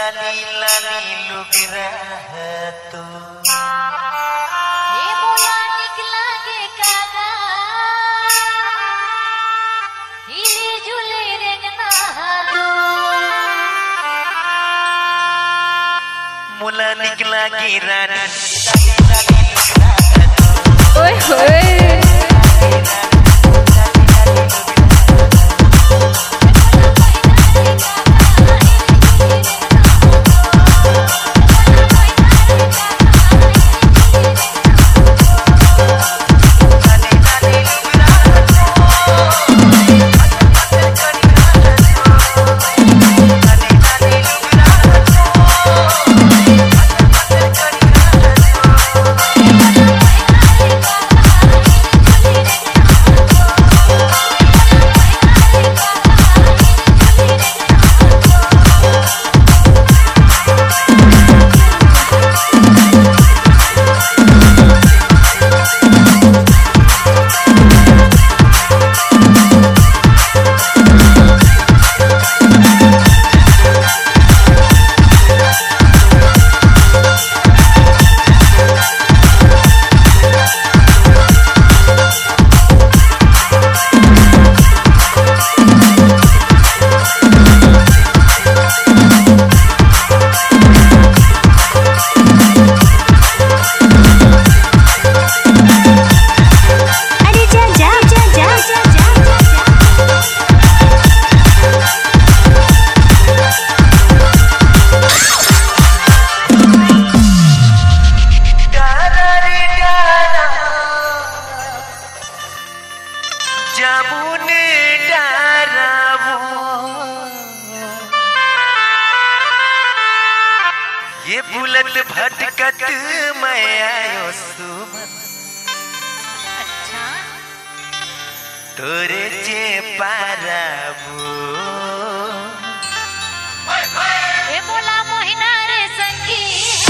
नीला नीलू गिरा है तू ये बोला निकला के कागा हिली झूले रेंगना दो मुला निकला गिरा ओए होए ये बुलट भटकत मैं आयो सुमन अच्छा तोरे चे पाराबो ये बोला मोहिना रे संगी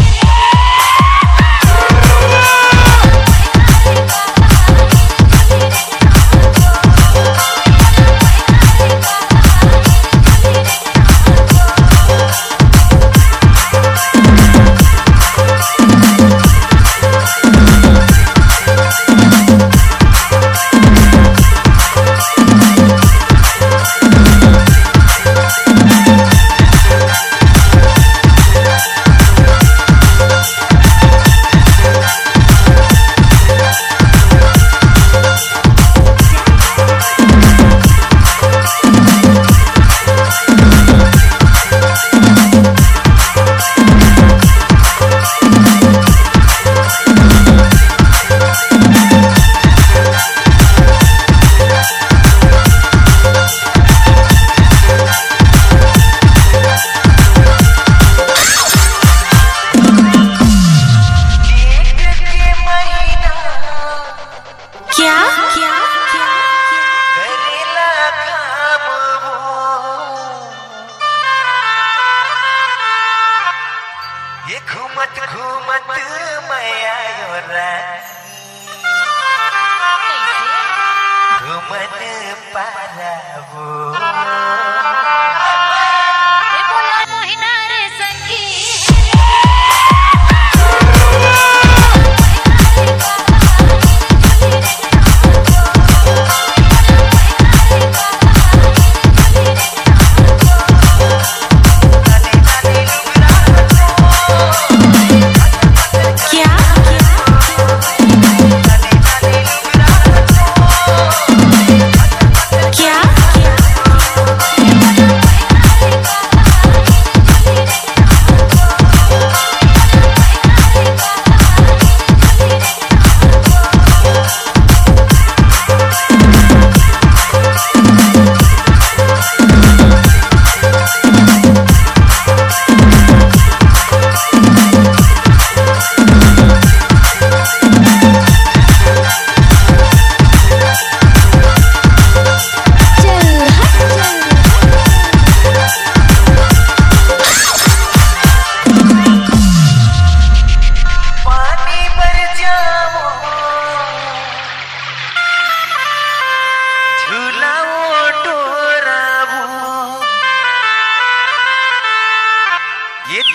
ये घूमत घूमत मैं आयो घूमन पाराबो ये बोला मोहिना रे संगी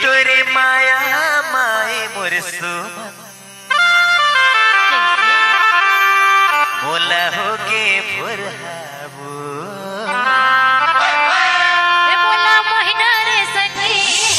तोरे माया माए मोर सुमन मोला होके फुरहाबो ए मोला मोहिना रे संगी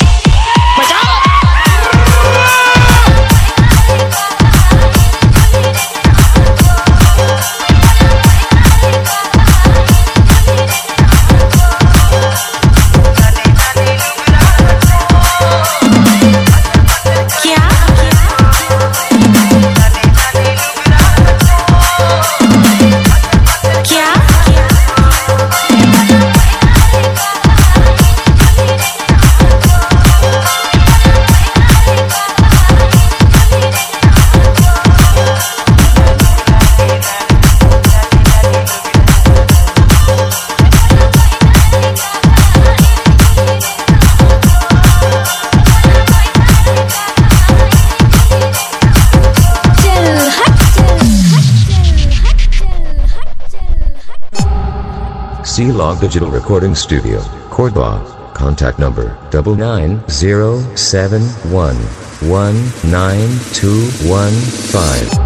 C-Log Digital Recording Studio, Cordoba. Contact number 99071192115.